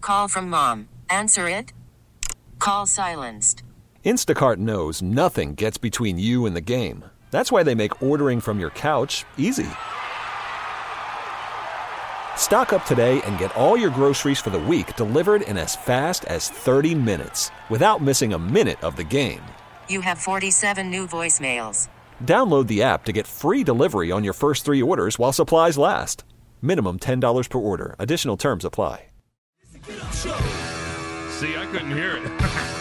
call from mom. Answer it. Call silenced. Instacart knows nothing gets between you and the game. That's why they make ordering from your couch easy. Stock up today and get all your groceries for the week delivered in as fast as 30 minutes without missing a minute of the game. You have 47 new voicemails. Download the app to get free delivery on your first 3 orders while supplies last. Minimum $10 per order. Additional terms apply. See, I couldn't hear it.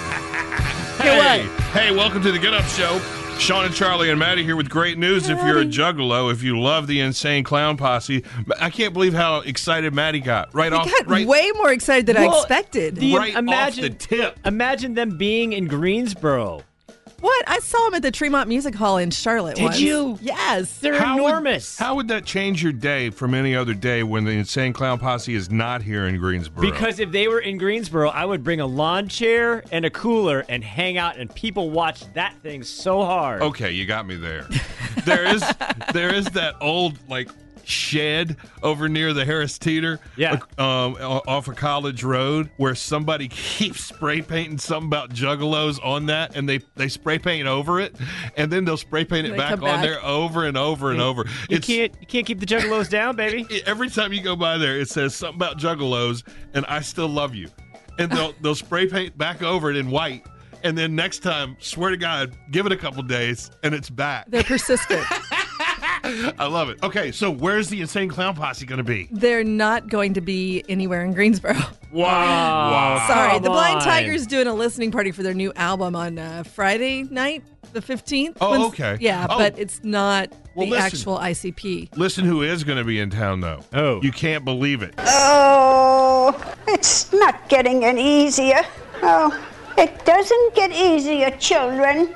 What? Hey, welcome to the Get Up Show. Sean and Charlie and Maddie here with great news. If you're a juggalo, if you love the Insane Clown Posse, I can't believe how excited Maddie got. Way more excited than I expected. Off the tip. Imagine them being in Greensboro. What? I saw him at the Tremont Music Hall in Charlotte once. Did you? Yes. They're enormous. How would that change your day from any other day when the Insane Clown Posse is not here in Greensboro? Because if they were in Greensboro, I would bring a lawn chair and a cooler and hang out, and people watch that thing so hard. Okay, you got me there. There is that old, shed over near the Harris Teeter off of College Road where somebody keeps spray painting something about juggalos on that, and they spray paint over it, and then they'll spray paint it back on there over and over and over. You can't keep the juggalos down, baby. Every time you go by there, it says something about juggalos and I still love you, and they'll spray paint back over it in white, and then next time, swear to God, give it a couple days and it's back. They're persistent. I love it. Okay, so where's the Insane Clown Posse going to be? They're not going to be anywhere in Greensboro. Wow. Sorry, the Blind Tiger's doing a listening party for their new album on Friday night, the 15th. Oh, okay. Yeah, but it's not listen. actual ICP. Listen who is going to be in town, though. Oh. You can't believe it. Oh, it's not getting any easier. Oh, it doesn't get easier, children.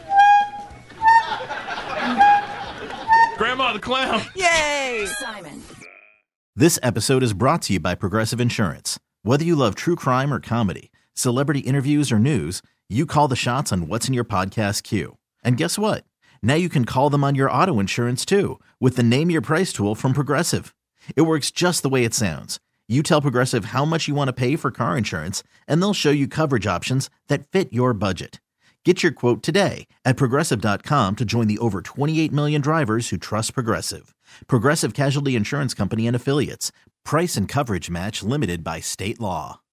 Grandma the Clown. Yay! Simon. This episode is brought to you by Progressive Insurance. Whether you love true crime or comedy, celebrity interviews or news, you call the shots on what's in your podcast queue. And guess what? Now you can call them on your auto insurance too with the Name Your Price tool from Progressive. It works just the way it sounds. You tell Progressive how much you want to pay for car insurance, and they'll show you coverage options that fit your budget. Get your quote today at Progressive.com to join the over 28 million drivers who trust Progressive. Progressive Casualty Insurance Company and Affiliates. Price and coverage match limited by state law.